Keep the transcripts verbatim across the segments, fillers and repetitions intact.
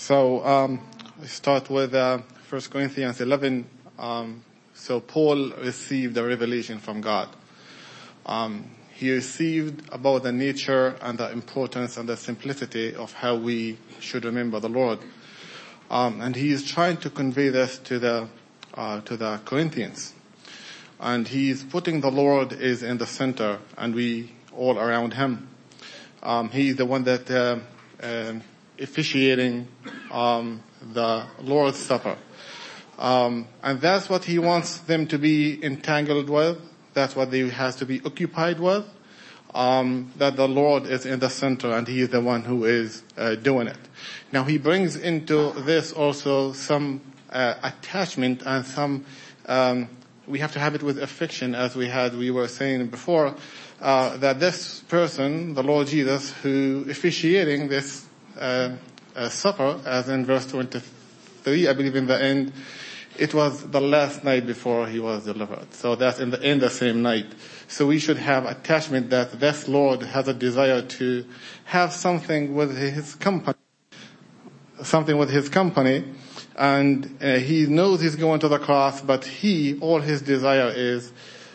So um, I start with uh, First Corinthians eleven. Um, so Paul received a revelation from God. Um, he received about the nature and the importance and the simplicity of how we should remember the Lord. Um, and he is trying to convey this to the uh, to the Corinthians. And he's putting the Lord is in the center and we all around him. Um, he's the one that uh, uh, officiating um, the Lord's Supper. Um, and that's what he wants them to be entangled with. That's what they has to be occupied with. Um, that the Lord is in the center and he is the one who is uh, doing it. Now he brings into this also some uh, attachment and some, um, we have to have it with affection, as we had, we were saying before, uh, that this person, the Lord Jesus, who officiating this uh, uh, supper, as in verse twenty-three, I believe in the end, it was the last night before he was delivered. So that's in the end the same night. So we should have attachment that this Lord has a desire to have something with his company, something with his company, and uh, he knows he's going to the cross, but he, all his desire is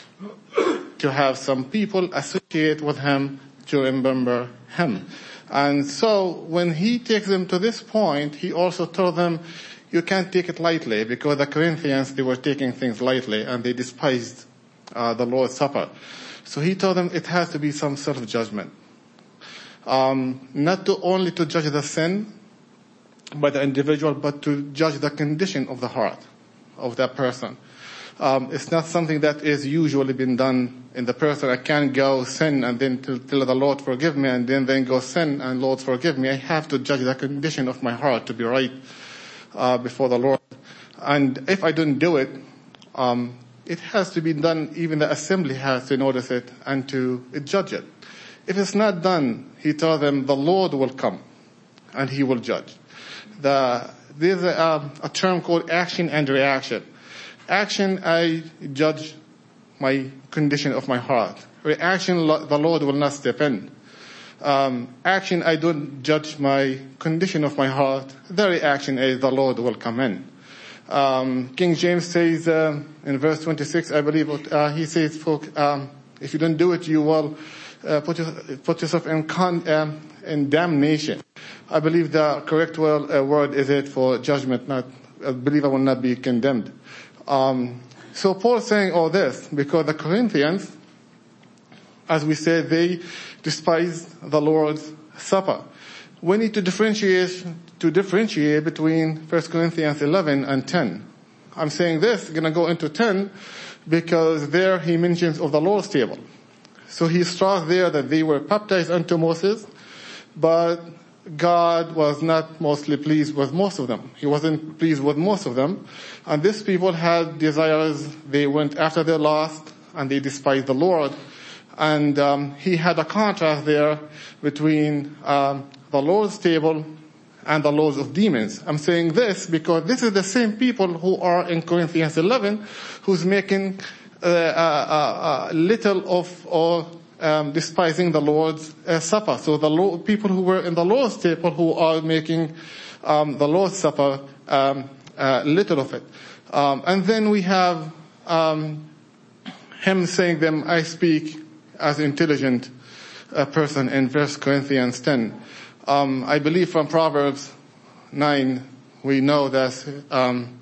to have some people associate with him to remember him. And so when he takes them to this point, he also told them, you can't take it lightly, because the Corinthians, they were taking things lightly and they despised uh, the Lord's Supper. So he told them it has to be some self-judgment. Um, not to only to judge the sin by the individual, but to judge the condition of the heart of that person. Um, it's not something that is usually been done in the person. I can't go sin and then tell, tell the Lord forgive me and then, then go sin and Lord forgive me. I have to judge the condition of my heart to be right uh, before the Lord. And if I don't do it, um, it has to be done, even the assembly has to notice it and to judge it. If it's not done, he told them the Lord will come and he will judge. The, there's a, a term called action and reaction. Action, I judge my condition of my heart. Reaction, the Lord will not step in. Um, action, I don't judge my condition of my heart. The reaction is the Lord will come in. Um, King James says uh, in verse twenty-six, I believe, uh, he says, for, um, if you don't do it, you will uh, put, your, put yourself in, con, um, in damnation. I believe the correct word, uh, word is it for judgment, not, I believe I will not be condemned. Um, so Paul's saying all this because the Corinthians, as we said, they despise the Lord's Supper. We need to differentiate, to differentiate between First Corinthians eleven and ten. I'm saying this, gonna go into ten, because there he mentions of the Lord's table. So he stressed there that they were baptized unto Moses, but God was not mostly pleased with most of them. He wasn't pleased with most of them. And these people had desires. They went after their lust and they despised the Lord. And um, he had a contrast there between um, the Lord's table and the laws of demons. I'm saying this because this is the same people who are in Corinthians eleven who's making uh, uh, uh, little of or Um, despising the Lord's uh, Supper. So the Lord, people who were in the Lord's table who are making um, the Lord's Supper um, uh, little of it. Um, and then we have um, him saying them, I speak as intelligent uh, person in First Corinthians ten. Um, I believe from Proverbs nine we know that um,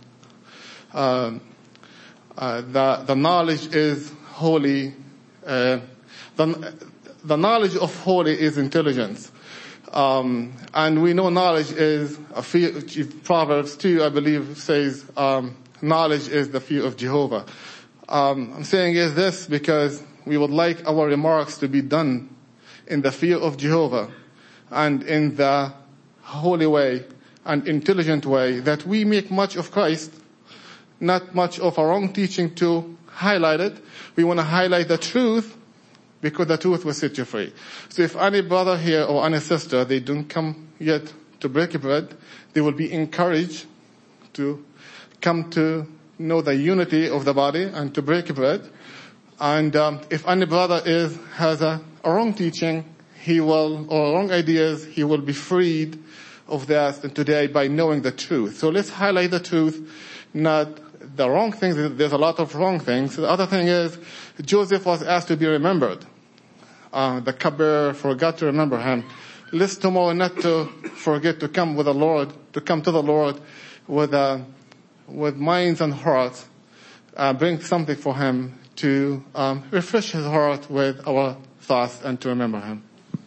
uh, uh, the, the knowledge is holy. Uh, The, the knowledge of holy is intelligence. Um, and we know knowledge is, a fear, Proverbs two, I believe, says, um, knowledge is the fear of Jehovah. Um, I'm saying is this because we would like our remarks to be done in the fear of Jehovah and in the holy way and intelligent way, that we make much of Christ, not much of our own teaching to highlight it. We want to highlight the truth, because the truth will set you free. So if any brother here or any sister, they don't come yet to break bread, they will be encouraged to come to know the unity of the body and to break bread. And um, if any brother is has a, a wrong teaching, he will, or wrong ideas, he will be freed of that today by knowing the truth. So let's highlight the truth, not the wrong things. There's a lot of wrong things. The other thing is, Joseph was asked to be remembered. Uh, the cupbearer forgot to remember him. Let's tomorrow not to forget to come with the Lord, to come to the Lord with, uh, with minds and hearts, uh, bring something for him to, um, refresh his heart with our thoughts and to remember him.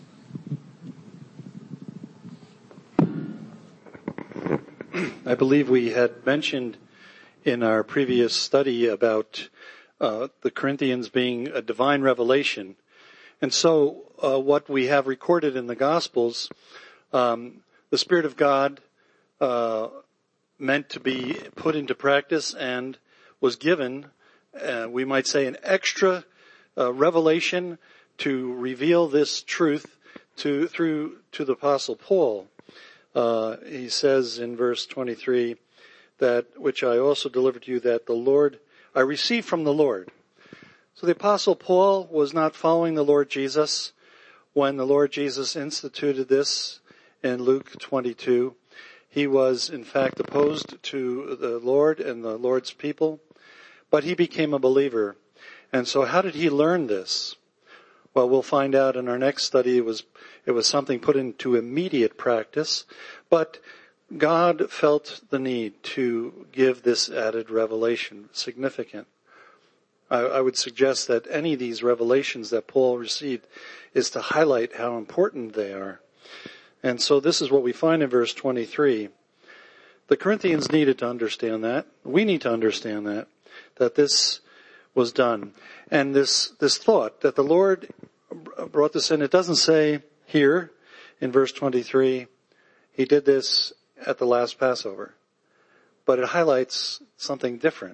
I believe we had mentioned in our previous study about uh, the Corinthians being a divine revelation. And so uh, what we have recorded in the Gospels, um, the Spirit of God uh, meant to be put into practice and was given, uh, we might say, an extra uh, revelation to reveal this truth to through to the Apostle Paul. Uh, he says in verse twenty-three, that which I also delivered to you, that the Lord, I received from the Lord. So the Apostle Paul was not following the Lord Jesus when the Lord Jesus instituted this in Luke twenty-two. He was in fact opposed to the Lord and the Lord's people, but he became a believer. And so how did he learn this? Well, we'll find out in our next study. It was, it was something put into immediate practice, but God felt the need to give this added revelation, significant. I, I would suggest that any of these revelations that Paul received is to highlight how important they are. And so this is what we find in verse twenty-three. The Corinthians needed to understand that. We need to understand that, that this was done. And this, this thought that the Lord brought this in, it doesn't say here in verse twenty-three, he did this at the last Passover. But it highlights something different.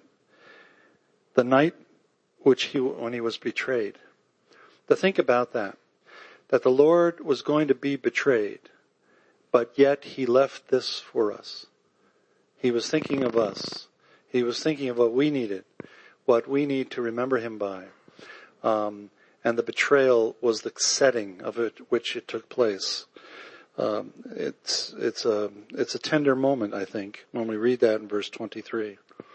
The night which he, when he was betrayed. To think about that. That the Lord was going to be betrayed, but yet he left this for us. He was thinking of us. He was thinking of what we needed, what we need to remember him by. Um, and the betrayal was the setting of it, which it took place. Um, it's, it's a, it's a tender moment, I think, when we read that in verse twenty-three.